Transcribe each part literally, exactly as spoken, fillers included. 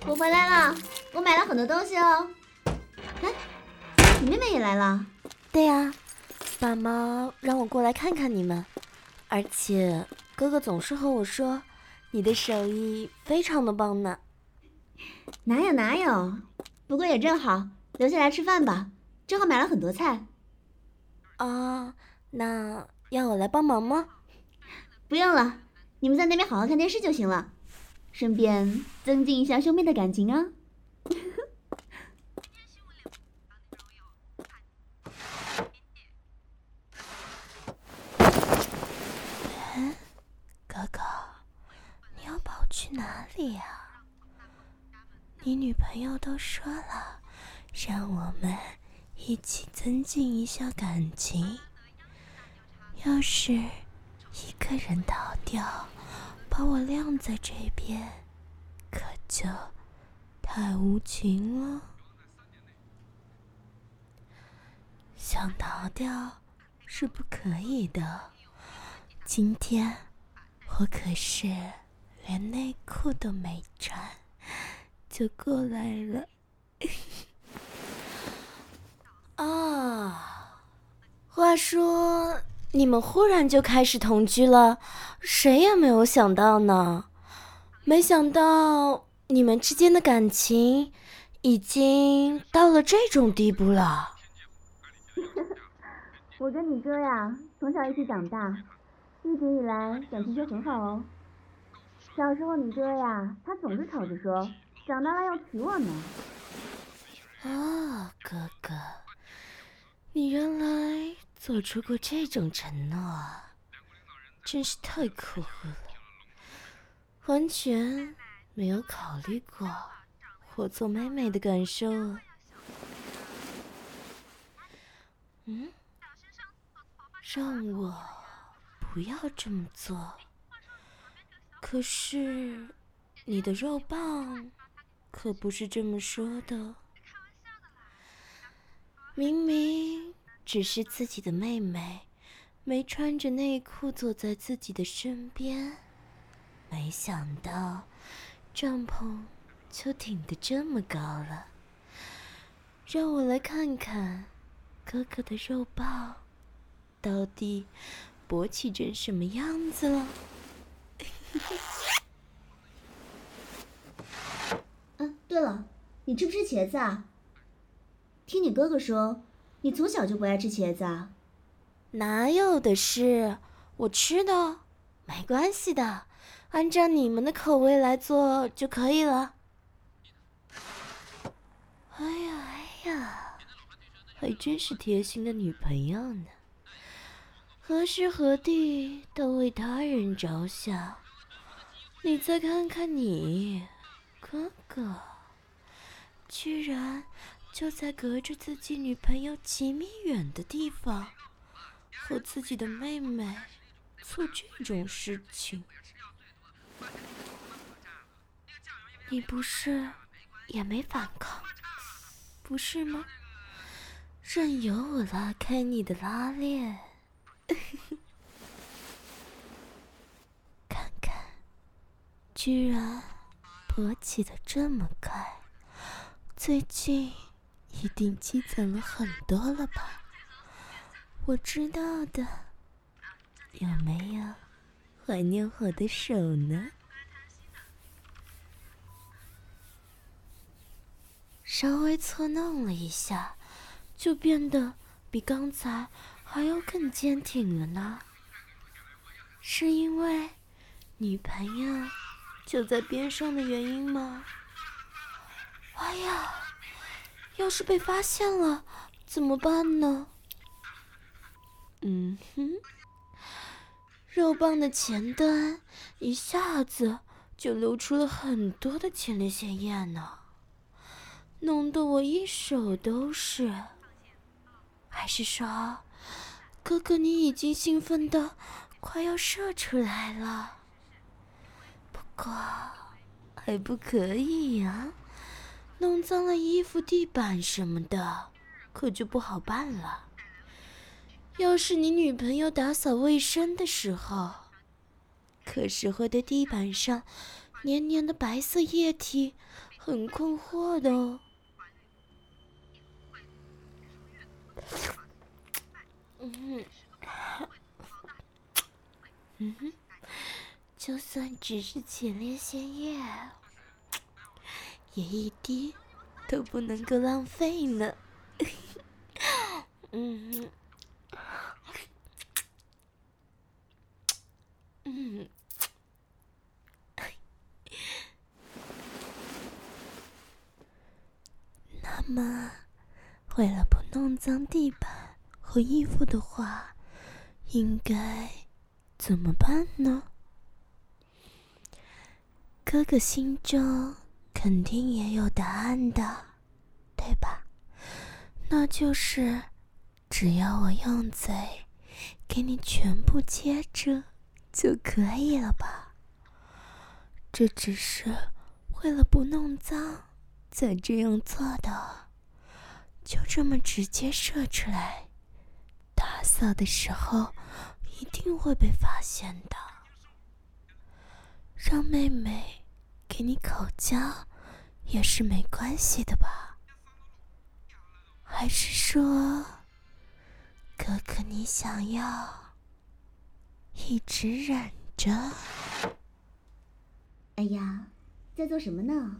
我回来了，我买了很多东西哦。哎，你妹妹也来了？ 对呀，爸妈让我过来看看你们，而且哥哥总是和我说，你的手艺非常的棒呢。 哪有哪有，不过也正好，留下来吃饭吧，正好买了很多菜。 啊，那要我来帮忙吗？ 不用了，你们在那边好好看电视就行了，顺便增进一下兄妹的感情啊。 哥哥，你要跑去哪里呀？你女朋友都说了，让我们一起增进一下感情。要是一个人逃掉，把我晾在这边，可就太无情了。想逃掉是不可以的，今天我可是连内裤都没穿就过来了。啊，话说你们忽然就开始同居了，谁也没有想到呢。没想到你们之间的感情已经到了这种地步了。 我跟你哥呀，从小一起长大，一直以来感情就很好哦。小时候你哥呀，他总是吵着说，长大了要娶我呢。 啊，哥哥，你原来做出过这种承诺啊，真是太可恶了，完全没有考虑过我做妹妹的感受啊。嗯，让我不要这么做。可是你的肉棒可不是这么说的。明明只是自己的妹妹，没穿着内裤坐在自己的身边，没想到帐篷就顶得这么高了。让我来看看哥哥的肉棒到底勃起成什么样子了。 嗯，对了，你吃不吃茄子啊？听你哥哥说，你从小就不爱吃茄子啊？ 哪有的事，我吃的，没关系的，按照你们的口味来做就可以了。哎呀哎呀，还真是贴心的女朋友呢，何时何地都为他人着想。你再看看你，哥哥，居然就在隔着自己女朋友几米远的地方，和自己的妹妹做这种事情。你不是也没反抗，不是吗？任由我拉开你的拉链。看看，居然勃起得这么快，最近一定积攒了很多了吧？我知道的，有没有怀念我的手呢？稍微搓弄了一下，就变得比刚才还要更坚挺了呢。是因为女朋友就在边上的原因吗？哎呀，要是被发现了怎么办呢？嗯哼，肉棒的前端一下子就流出了很多的前列腺液呢，弄得我一手都是。还是说，哥哥你已经兴奋的快要射出来了？不过还不可以呀，弄脏了衣服、地板什么的，可就不好办了。要是你女朋友打扫卫生的时候，可是会对地板上黏黏的白色液体很困惑的哦。嗯嗯哼，就算只是前列腺液，也一滴都不能够浪费呢。嗯嗯。那么，为了不弄脏地板和衣服的话，应该怎么办呢？哥哥心中肯定也有答案的，对吧？那就是只要我用嘴给你全部接着就可以了吧？这只是为了不弄脏才这样做的，就这么直接射出来，打扫的时候一定会被发现的。让妹妹给你口交也是没关系的吧？还是说，哥哥你想要一直忍着？ 哎呀，在做什么呢？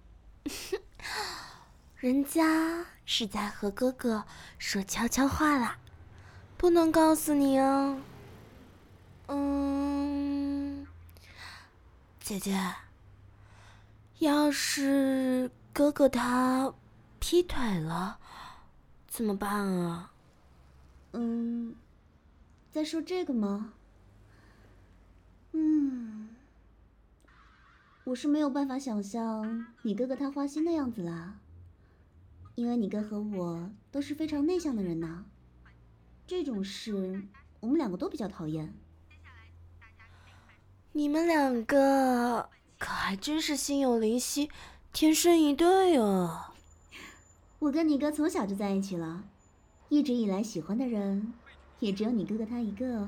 人家是在和哥哥说悄悄话啦，不能告诉你哦。嗯，姐姐，要是哥哥他劈腿了，怎么办啊？ 嗯，在说这个吗？嗯，我是没有办法想象你哥哥他花心的样子啦，因为你哥和我都是非常内向的人呐，这种事我们两个都比较讨厌。 你们两个可还真是心有灵犀，天生一对哦。 我跟你哥从小就在一起了，一直以来喜欢的人也只有你哥哥他一个。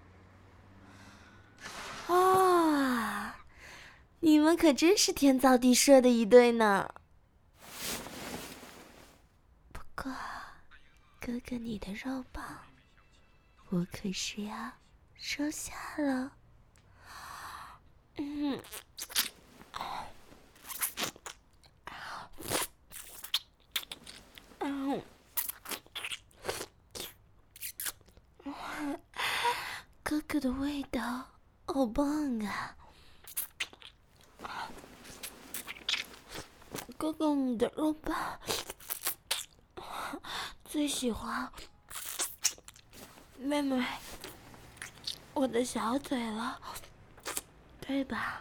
啊，你们可真是天造地设的一对呢。不过，哥哥你的肉棒，我可是要收下了。嗯，嗯，哥哥的味道好棒啊！哥哥你的肉棒最喜欢妹妹我的小嘴了，对吧？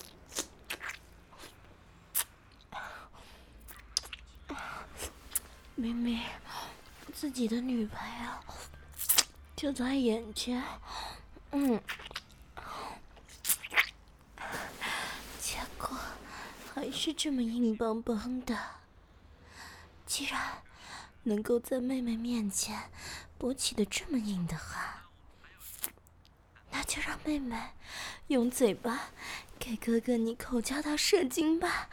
明明自己的女朋友就在眼前，嗯，结果还是这么硬邦邦的。既然能够在妹妹面前勃起的这么硬的话，那就让妹妹用嘴巴给哥哥你口交到射精吧。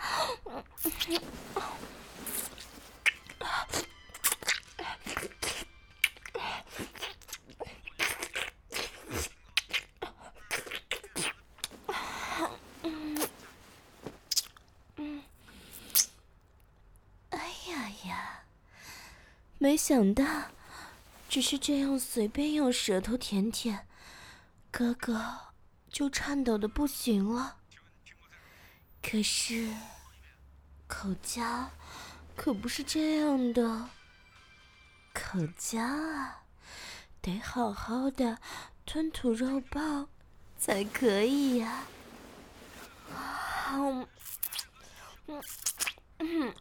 没想到，只是这样随便用舌头舔舔，哥哥就颤抖的不行了。可是，口交可不是这样的，口交啊，得好好的吞吐肉棒才可以呀。嗯嗯嗯。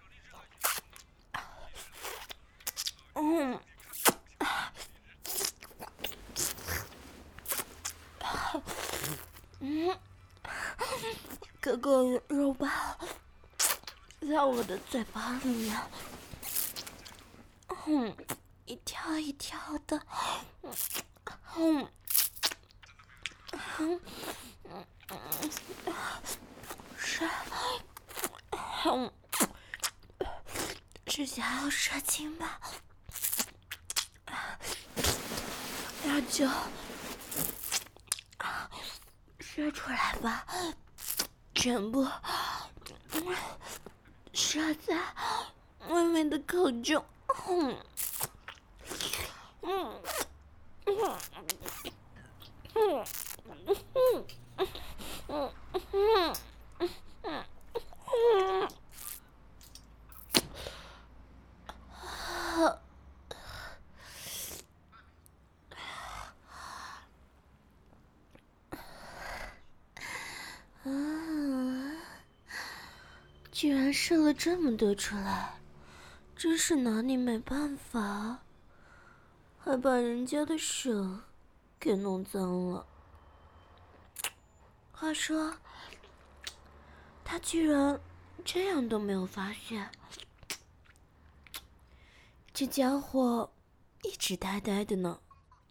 嗯，嗯，哥哥肉棒在我的嘴巴里面，嗯，一跳一跳的，嗯，嗯，嗯，是哼，这下要射精吧，那就射出来吧，全部射在妹妹的口中。嗯嗯嗯嗯嗯嗯嗯嗯嗯。啊！居然射了这么多出来，真是拿你没办法，还把人家的手给弄脏了。话说，他居然这样都没有发现，这家伙一直呆呆的呢。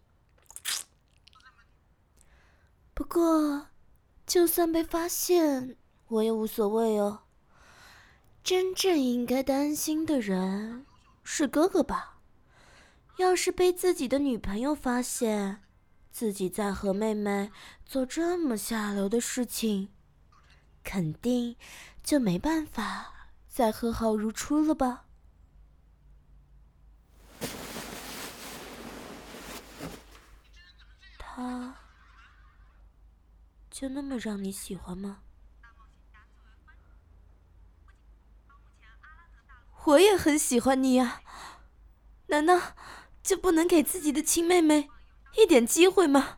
不过，就算被发现，我也无所谓哦。真正应该担心的人是哥哥吧？要是被自己的女朋友发现自己在和妹妹做这么下流的事情，肯定就没办法再和好如初了吧？他就那么让你喜欢吗？我也很喜欢你呀，难道就不能给自己的亲妹妹一点机会吗？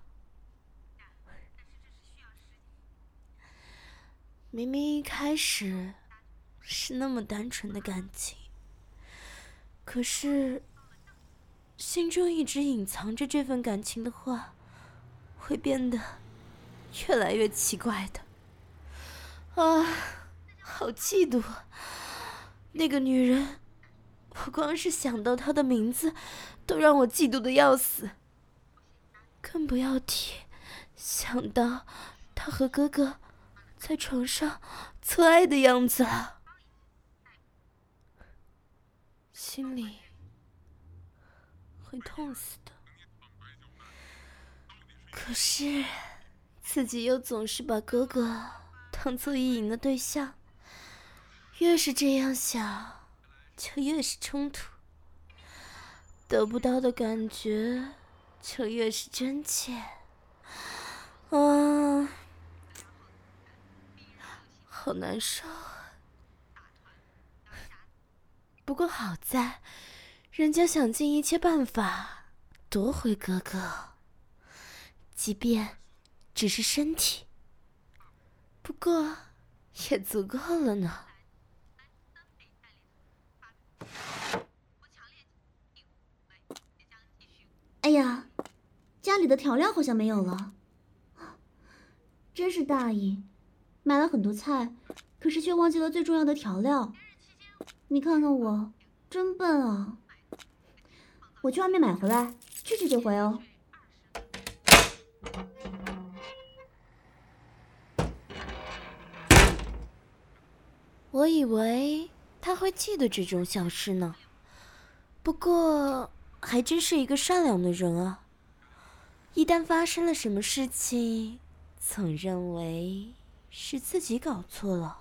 明明一开始是那么单纯的感情，可是心中一直隐藏着这份感情的话，会变得越来越奇怪的。啊，好嫉妒啊！那个女人，我光是想到她的名字都让我嫉妒的要死，更不要提想到她和哥哥在床上做爱的样子了，心里会痛死的。可是自己又总是把哥哥当做意淫的对象，越是这样想就越是冲突，得不到的感觉就越是真切。啊，好难受。不过好在人家想尽一切办法夺回哥哥，即便只是身体，不过也足够了呢。 哎呀，家里的调料好像没有了，真是大意，买了很多菜，可是却忘记了最重要的调料。你看看我，真笨啊！我去外面买回来，去去就回哦。 我以为他会记得这种小事呢，不过还真是一个善良的人啊。一旦发生了什么事情，总认为是自己搞错了。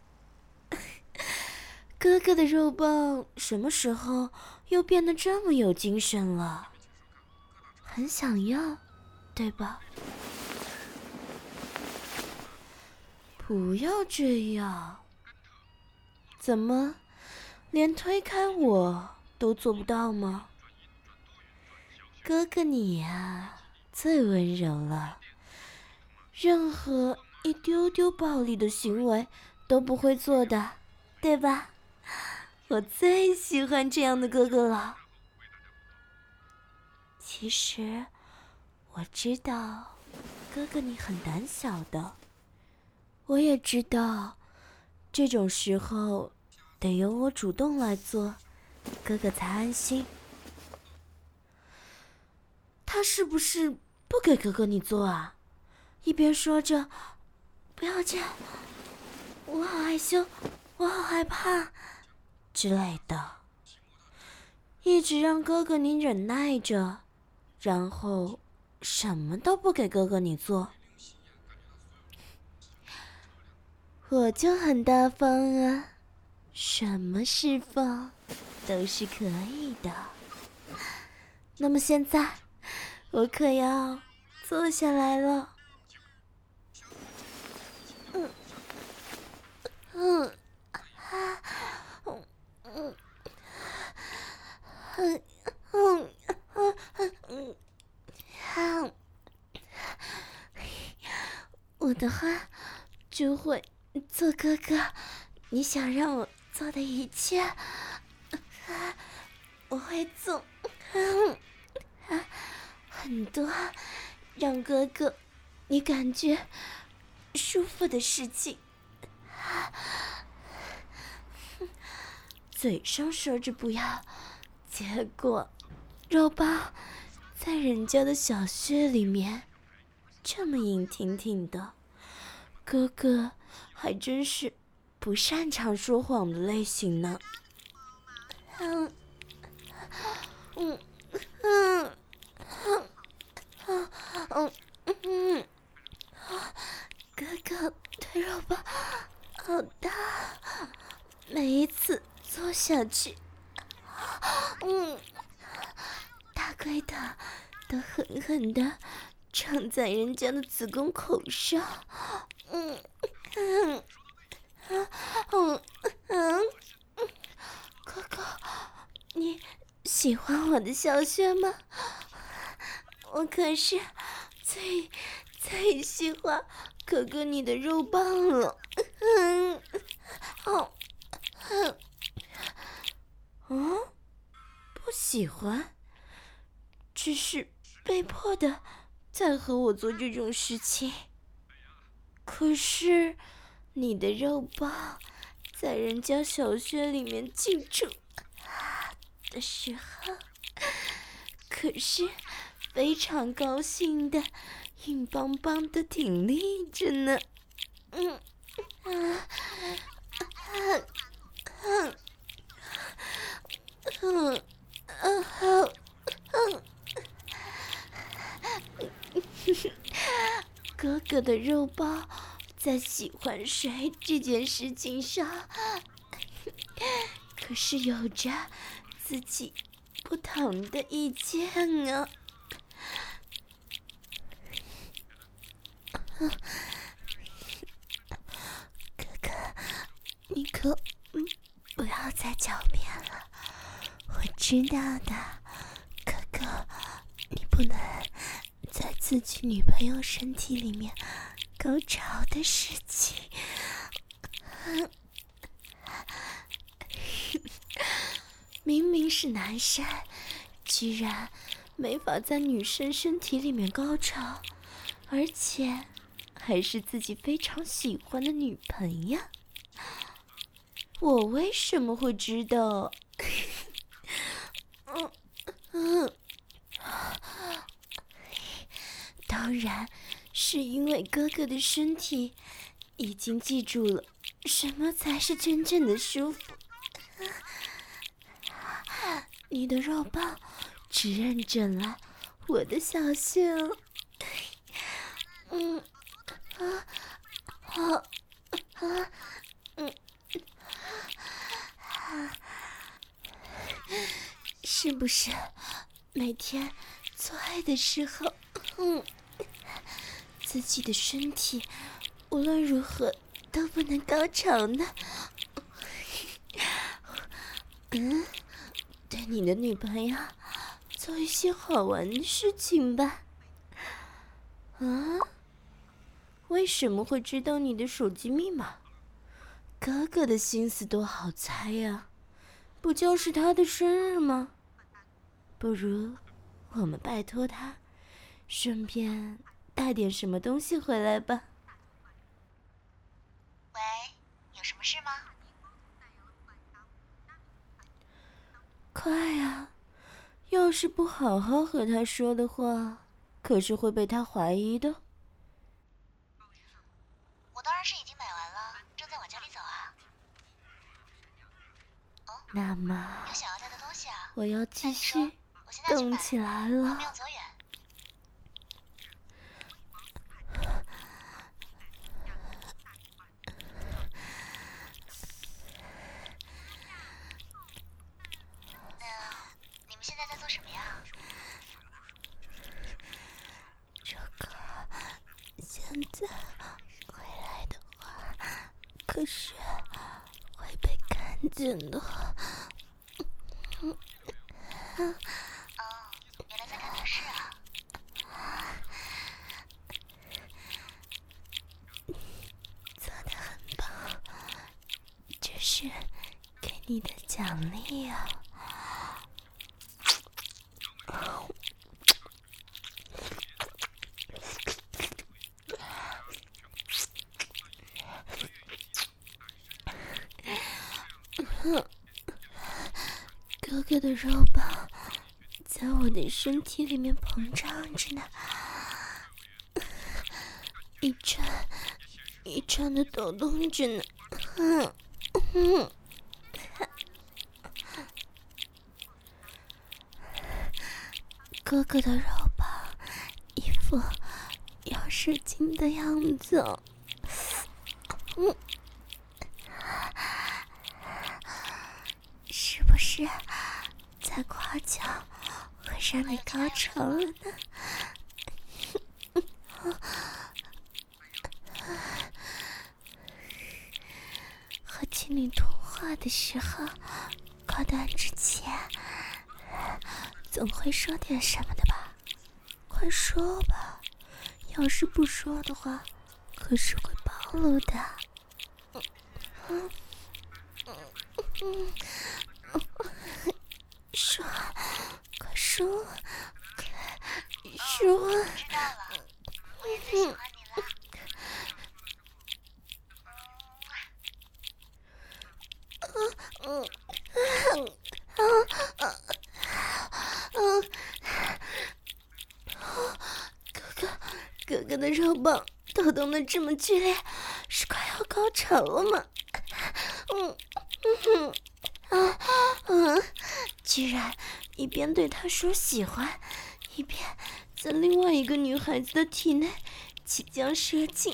哥哥的肉棒什么时候又变得这么有精神了？很想要，对吧？不要这样，怎么连推开我都做不到吗？哥哥你呀，最温柔了，任何一丢丢暴力的行为都不会做的，对吧？我最喜欢这样的哥哥了。其实我知道哥哥你很胆小的，我也知道这种时候得由我主动来做，哥哥才安心。他是不是不给哥哥你做啊？一边说着不要这样，我好害羞，我我好害怕之类的，一直让哥哥你忍耐着，然后什么都不给哥哥你做。我就很大方啊，什么释放都是可以的。那么现在我可要坐下来了。嗯嗯啊嗯嗯嗯嗯嗯嗯嗯，我的话就会做哥哥你想让我做的一切，我会做很多让哥哥你感觉舒服的事情。嘴上说着不要，结果肉包在人家的小穴里面这么硬挺挺的，哥哥还真是不擅长说谎的类型呢。嗯嗯嗯嗯嗯嗯，哥哥的肉包好大，每一次坐下去，嗯，大龟头都狠狠地撞在人家的子宫口上，嗯嗯嗯嗯嗯，哥哥，你喜欢我的小穴吗？我可是最最喜欢哥哥你的肉棒了。嗯，哦，嗯，哦，不喜欢，只是被迫的在和我做这种事情。可是你的肉棒在人家小穴里面进出的时候，可是非常高兴的硬邦邦的挺立着呢。嗯啊啊啊嗯嗯好嗯，哥哥的肉包在喜欢谁这件事情上，可是有着自己不同的意见啊。哥哥，你可嗯不要再狡辩了，我知道的。哥哥，你不能在自己女朋友身体里面高潮的事情。明明是男生，居然没法在女生身体里面高潮，而且还是自己非常喜欢的女朋友。我为什么会知道？嗯嗯，当然是因为哥哥的身体已经记住了什么才是真正的舒服。你的肉棒只认准了我的小穴哦。嗯啊好啊嗯啊，是不是每天做爱的时候，嗯，自己的身体无论如何都不能高潮呢？嗯，对你的女朋友做一些好玩的事情吧。啊？为什么会知道你的手机密码？哥哥的心思多好猜呀，不就是他的生日吗？不如我们拜托他，顺便带点什么东西回来吧。 喂，有什么事吗？ 快啊！要是不好好和他说的话，可是会被他怀疑的。 我当然是已经买完了，正在往家里走啊。 那么有想要带的东西啊？ 我要继续我现在去买动起来了。 没有走远。那你们现在在做什么呀？ 如果现在回来的话，可是会被看见的。 哦，原来在看电视啊。 做得很棒，这是给你的奖励啊！哥哥的肉棒在我的身体里面膨胀着呢，一串一串的抖动着呢。嗯嗯，哥哥的肉棒一副要使劲的样子哦。嗯，是不是在夸奖会让你高潮了呢？和情侣通话的时候，挂断之前，总会说点什么的吧？快说吧，要是不说的话，可是会暴露的。嗯嗯嗯嗯，说，快说，快说。 知道了，我也最喜欢你了。 嗯嗯嗯嗯嗯，哥哥，哥哥的肉棒抖动的这么剧烈，是快要高潮了吗？嗯嗯嗯嗯，居然一边对他说喜欢，一边在另外一个女孩子的体内即将射进，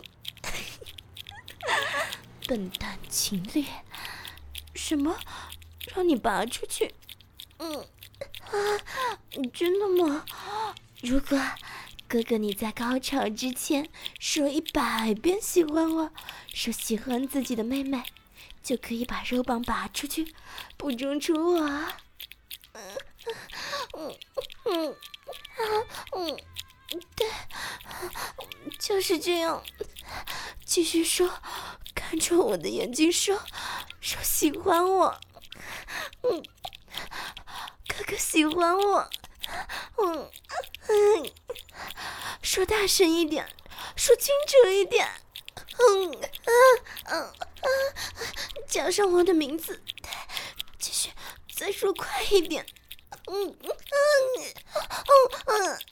笨蛋情侣！什么？让你拔出去？嗯啊，真的吗？如果哥哥你在高潮之前说一百遍喜欢我，说喜欢自己的妹妹，就可以把肉棒拔出去，不中出我啊！嗯嗯嗯嗯，对，就是这样。继续说，看着我的眼睛说，说喜欢我。嗯，哥哥喜欢我。嗯嗯，说大声一点，说清楚一点。嗯嗯嗯嗯，加上我的名字，继续再说快一点。嗯嗯嗯嗯嗯。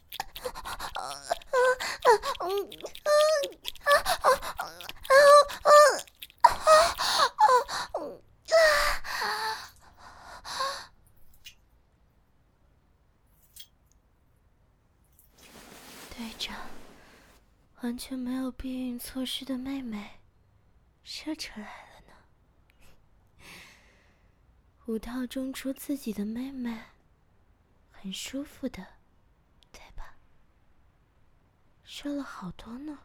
对着完全没有避孕措施的妹妹射出来了呢。五套中出自己的妹妹，很舒服的，对吧？射了好多呢。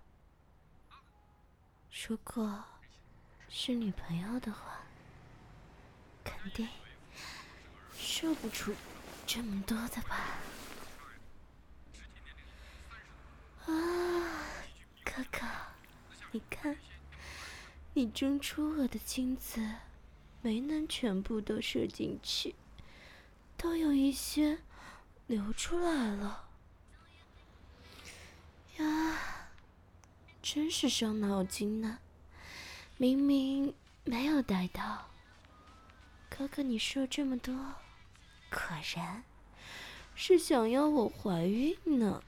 如果是女朋友的话，肯定射不出这么多的吧？啊，哥哥，你看，你中出我的精子没能全部都射进去，都有一些流出来了。呀，真是伤脑筋呢！明明没有带到，哥哥你说这么多，果然是想要我怀孕呢。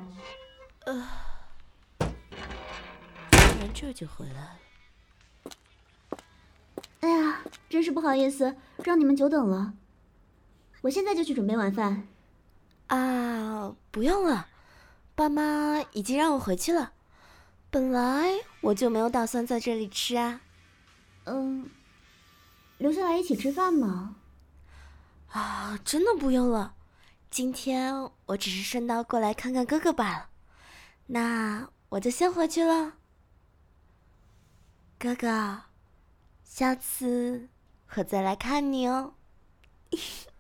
呃，居然这就回来了。 真是不好意思，让你们久等了。我现在就去准备晚饭。 啊，不用了，爸妈已经让我回去了。本来我就没有打算在这里吃啊。 嗯，留下来一起吃饭吗？ 啊，真的不用了。今天我只是顺道过来看看哥哥罢了。那我就先回去了。哥哥，下次我再来看你哦。